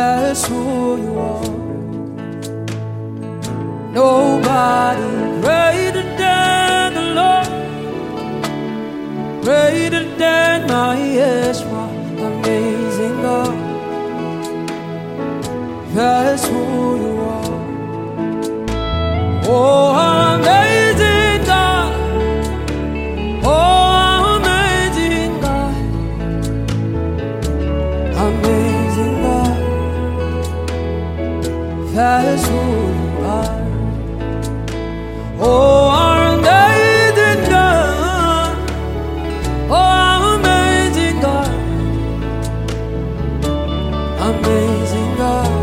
That's who you are. Nobody greater than the Lord, greater than my Yeshua, amazing God. That's who you are. Oh, amazing God. Oh, amazing God. Amazing God. That's who you are. Oh, amazing God. Oh, amazing God. Amazing God.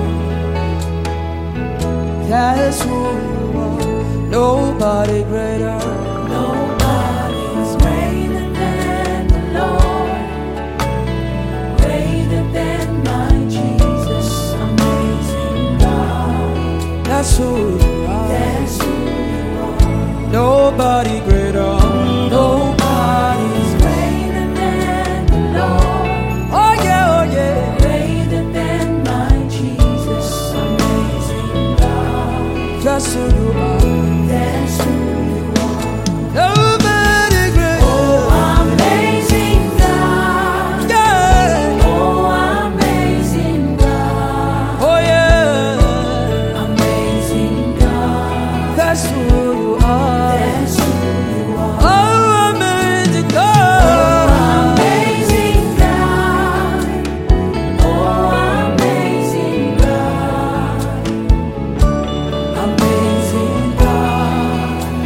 That's who you are. Nobody greater. Nobody's greater than the Lord, greater than my Jesus, amazing God. That's who you are. That's who you are. Nobody greater. Nobody's greater than the Lord, Oh yeah, oh yeah. greater than my Jesus, amazing God. That's who you are. That's who you are. Nobody greater. Oh, amazing God. Yeah. Oh, amazing God. Oh yeah. Amazing God. That's who you are. That's who you are. Oh, amazing God. Amazing God. Oh, amazing God. Amazing God.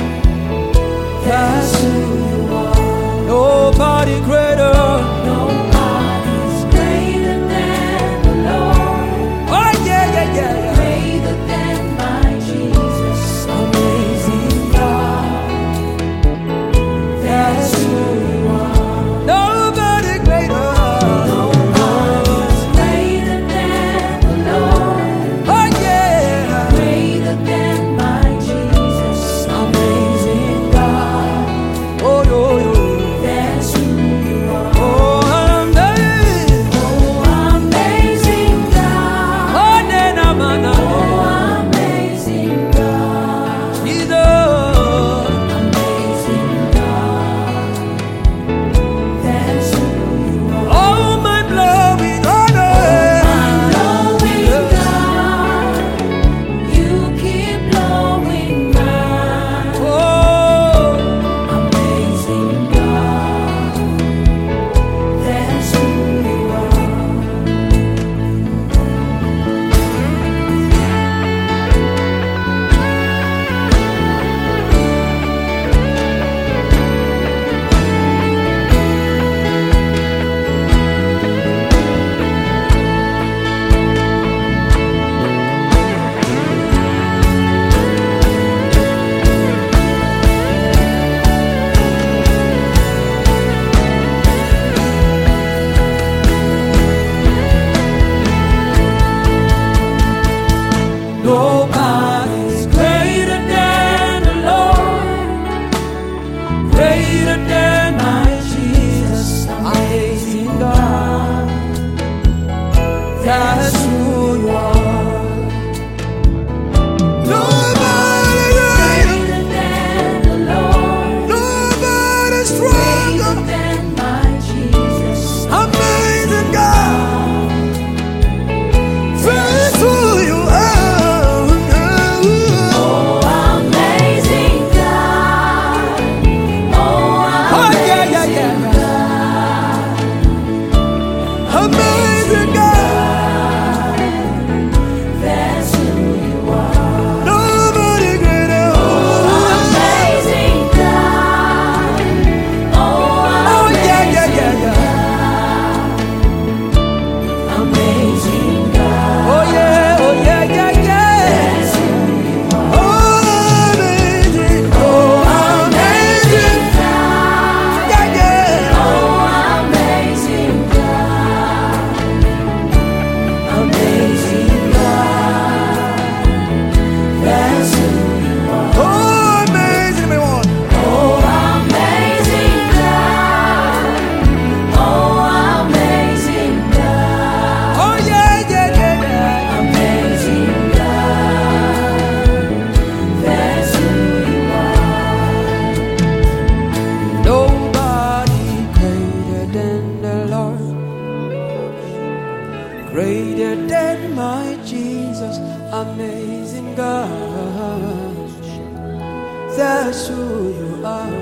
That's who you are.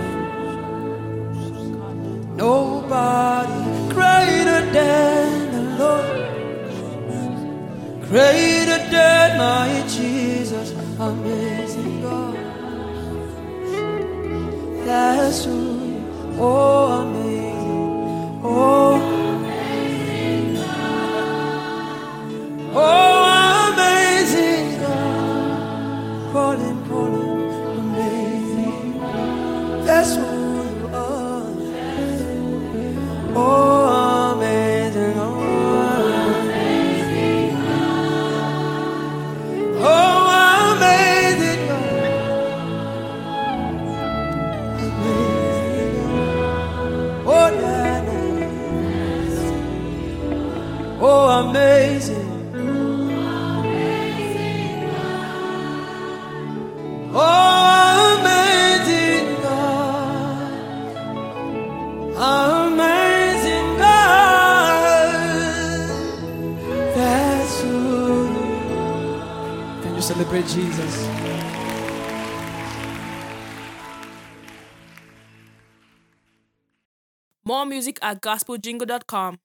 Nobody greater than the Lord, greater than my Jesus, amazing God. That's who you are. Oh, amazing. Oh, amazing God. Oh, amazing God. Calling, amazing God. That's who you are. Oh, amazing God. Oh, amazing God. Amazing God. Oh, yeah, yeah. Oh, amazing. Oh, amazing God. Amazing God. That's who. Can you celebrate Jesus? More music at gospeljingle.com.